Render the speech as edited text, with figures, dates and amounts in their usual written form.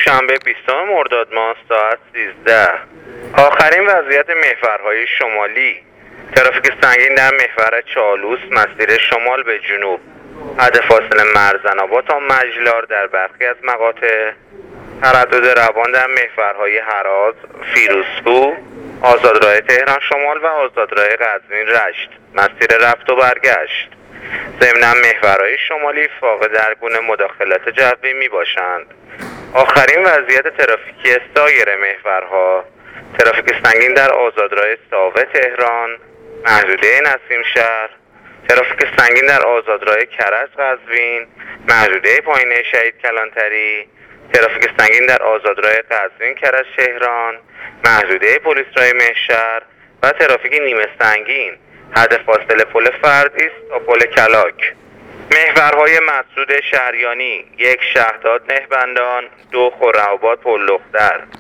دوشنبه 20 مرداد ماه ساعت 13. آخرین وضعیت محورهای شمالی: ترافیک سنگین در محور چالوس مسیر شمال به جنوب، حد فاصله مرزن‌آباد تا مجلار در برخی از مقاطع. تردد روان در محورهای هراز، فیروزکوه، آزادراه تهران شمال و آزادراه قزوین رشت مسیر رفت و برگشت. ضمناً محورهای شمالی فاقد هر گونه مداخلت جوی می باشند. آخرین وضعیت ترافیکی سایر محورها: ترافیک سنگین در آزادراه ساوه تهران، محدوده نسیم شهر، ترافیک سنگین در آزادراه کرج قزوین، محدوده پایینه شهید کلانتری، ترافیک سنگین در آزادراه قزوین کرج تهران، محدوده پلیسرای مهشهر و ترافیک نیمه سنگین حد فاصله پل فردیس تا پل کلاک. محورهای مسدود شهریانی: 1 شهداد نهبندان، 2 خرم‌آباد پل لختر.